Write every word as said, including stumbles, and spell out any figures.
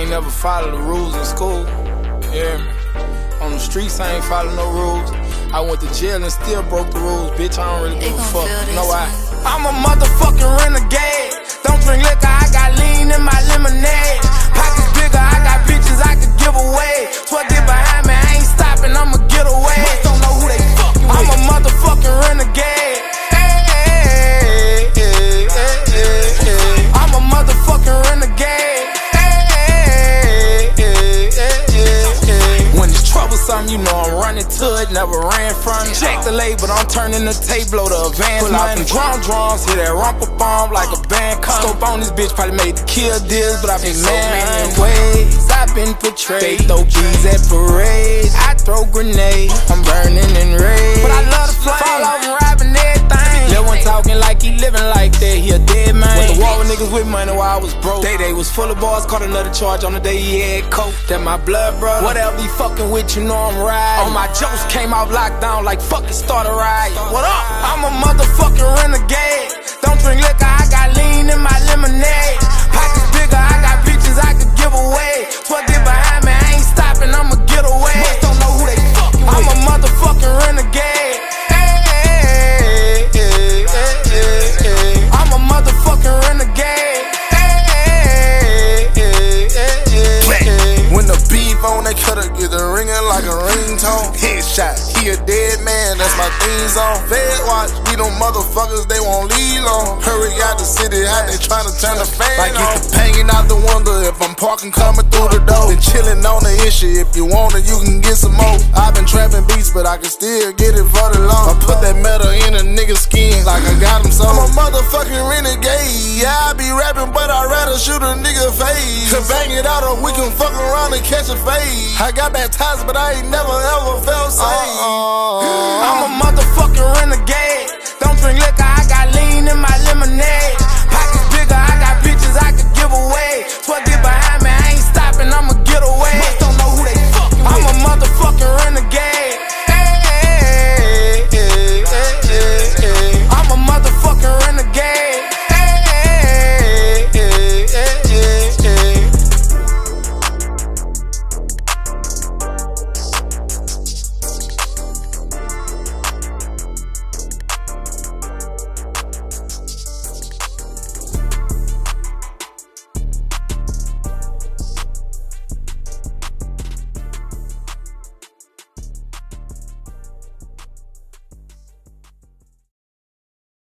ain't never followed the rules in school. Yeah, on the streets I ain't follow no rules. I went to jail and still broke the rules. Bitch, I don't really give a fuck. You know why? I'm a motherfucking renegade. Don't drink liquor, I got lean in my lemonade. Pockets bigger, I got bitches I could give away. So I get behind me, I ain't stopping, I'ma get away. Must don't know who they fucking with. I'm a motherfucking renegade. Hey, hey, hey, hey, hey. I'm a motherfucking renegade. Hey, hey, hey, hey, hey. When it's troublesome, you know I'm running to it, never ran from it. Check the label, I'm turning the tape, blow the advance. Pull out them drum drums, hit that rumper bomb like a band come. Scope on this bitch, probably made the kill deals, but I've been man ways. I've been portrayed. They throw bees at parades, I throw grenades. I'm burning in rage, but I love the flame. Fall off and robbing everything. Little one talking like he living like that, he a dead man. Went to war with niggas with money while I was broke. Day Day was full of bars, caught another charge on the day he had coke. That my blood brother. Whatever he fucking with, you know I'm riding. All my jokes came out lockdown like fuck it, start a riot. What up? I'm a motherfucking renegade. Don't drink liquor, I got lean in my lemonade. Pockets bigger, I got bitches I could give away. So I get behind me, I ain't stopping, I'ma get away. Must don't know who they fucking with. I'm a motherfucking renegade. Hey, hey, hey, hey, hey. I'm a motherfucking renegade. Hey, hey, hey, hey, hey. When the beef on that cutter get the ringing like a ringtone. Headshot, he a dead man, that's my theme zone. Fed watch, we them motherfuckers, they won't leave long. Hurry out the city, how they tryna turn the fan like on. Like hanging out the window if I'm parking coming through the door. Been chillin' on the issue, if you want it, you can get some more. I've been trapping beats, but I can still get it for the long. I put that metal in a nigga's skin like I got him so. I'm a motherfucking renegade. Yeah, I be rapping, but I'd rather shoot a nigga face. To bang it out or we can fuck around and catch a fade. I got baptized, but I ain't never ever felt safe. Uh-uh. I'm a motherfucking renegade. Don't drink liquor,